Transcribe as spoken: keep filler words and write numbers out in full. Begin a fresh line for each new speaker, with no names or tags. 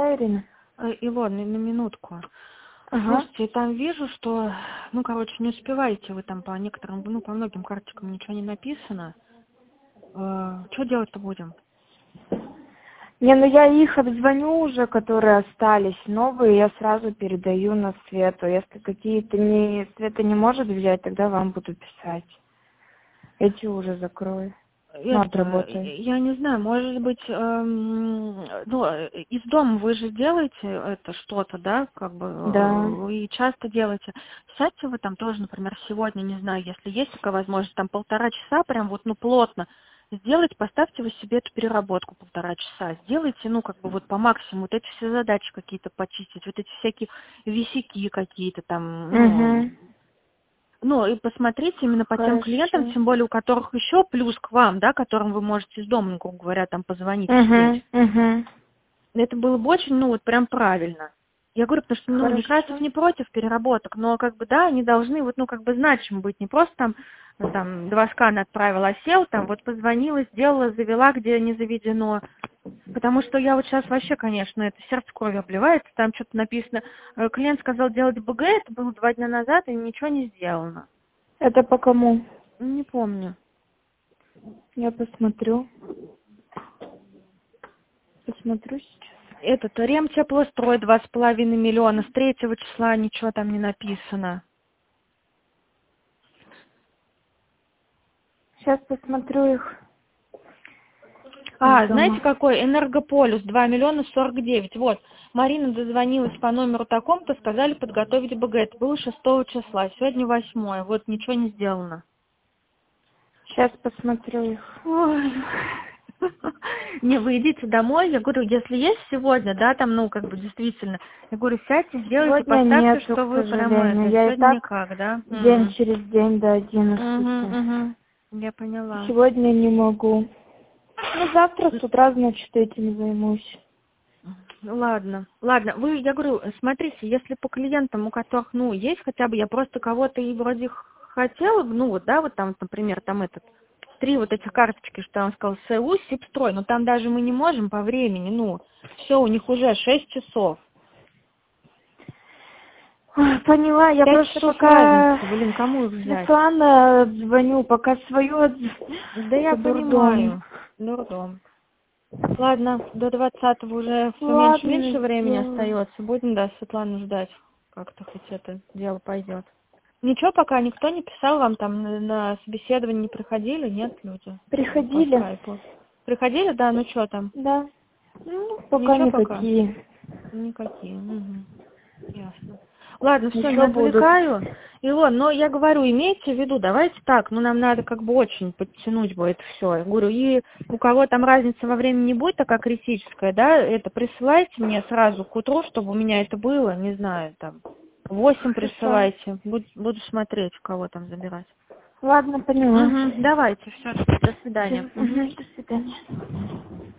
Да, Ирина?
Э, Илона, на минутку.
Ага.
Слушайте, там вижу, что, ну, короче, не успеваете вы там по некоторым, ну, по многим карточкам ничего не написано. Что делать-то будем?
Не, ну я их обзвоню уже, которые остались. Новые я сразу передаю на Свету. Если какие-то не Света не может взять, тогда вам буду писать. Эти уже закрою. Ну,
Это,
отработаю.
я не знаю, может быть, эм, ну, э, из дома вы же делаете это что-то, да, как бы,
Да.
э, и часто делаете. Сядьте вы там тоже, например, сегодня, не знаю, если есть такая возможность, там полтора часа прям вот, ну, плотно сделать, поставьте вы себе эту переработку полтора часа, сделайте, ну, как бы вот по максимуму, вот эти все задачи какие-то почистить, вот эти всякие висяки какие-то там, ну,
Угу.
ну, и посмотрите именно по тем клиентам,
Хорошо.
тем более у которых еще плюс к вам, да, которым вы можете из дома, ну, грубо говоря, там позвонить,
Угу.
сидеть.
Угу.
Это было бы очень, ну, вот прям правильно. Я говорю, потому что, ну, Некрасов
Хорошо.
не против переработок, но, как бы, да, они должны, вот, ну, как бы, значимо быть, не просто там, ну, там, два скана отправила, сел, там, вот, позвонила, сделала, завела, где не заведено. Потому что я вот сейчас вообще, конечно, это сердце кровью обливается, там что-то написано, э, клиент сказал делать БГ, это было два дня назад, и ничего не сделано.
Это по кому?
Не помню.
Я посмотрю. Посмотрю сейчас.
Этот Ремтеплострой два с половиной миллиона, с третьего числа ничего там не написано.
Сейчас посмотрю их из
А, знаете
дома.
какой? Энергополюс, два миллиона сорок девять. Вот, Марина дозвонилась по номеру такому-то, сказали подготовить БГ. Это было шестого числа, сегодня восьмое. Вот, ничего не сделано.
Сейчас посмотрю их.
Ой. Не, вы идите домой, я говорю, если есть сегодня, да, там, ну, как бы, действительно, я говорю, сядьте, сделайте,
Сегодня
поставьте,
нету,
что
к
вы прямо
сожалению.
это,
Я и
сегодня
так
никак, да?
день
М.
через день до
Угу,
одиннадцати.
угу. Я поняла.
Сегодня не могу. Ну, завтра с утра, значит, этим займусь.
Ну, ладно, ладно, вы, я говорю, смотрите, если по клиентам, у которых, ну, есть хотя бы, я просто кого-то и вроде х- хотела, бы, ну, вот, да, вот там, например, там этот, три вот этих карточки, что он сказал, СУ, Сибстрой, но там даже мы не можем по времени, ну, все, у них уже шесть часов.
Ой, поняла, я
Пять
просто
часов
пока
разницы, блин, кому их взять?
Светлана звоню, пока свою отз-
Да я
это дурдом.
понимаю, дурдом. Ладно, до двадцатого уже все меньше
Ладно,
меньше времени
сделаю.
остается. Будем, да, Светлану ждать. Как-то хоть это дело пойдет. Ничего, пока никто не писал вам там на, на собеседование не приходили, нет, люди по
Приходили?
скайпу. Приходили, да, ну что там?
Да. Ну, пока
Ничего пока?
никакие.
Никакие. Угу. Ясно. Ладно, все, не
Еще будут.
отвлекаю. Илон, но я говорю, имейте в виду, давайте так, ну нам надо как бы очень подтянуть будет все. Я говорю, и у кого там разница во времени не будет такая критическая, да, это присылайте мне сразу к утру, чтобы у меня это было, не знаю, там, восемь
Хорошо.
присылайте, буду, буду смотреть, кого там забирать.
Ладно, поняла.
Угу, давайте, все, до
Все,
свидания. Угу.
до свидания.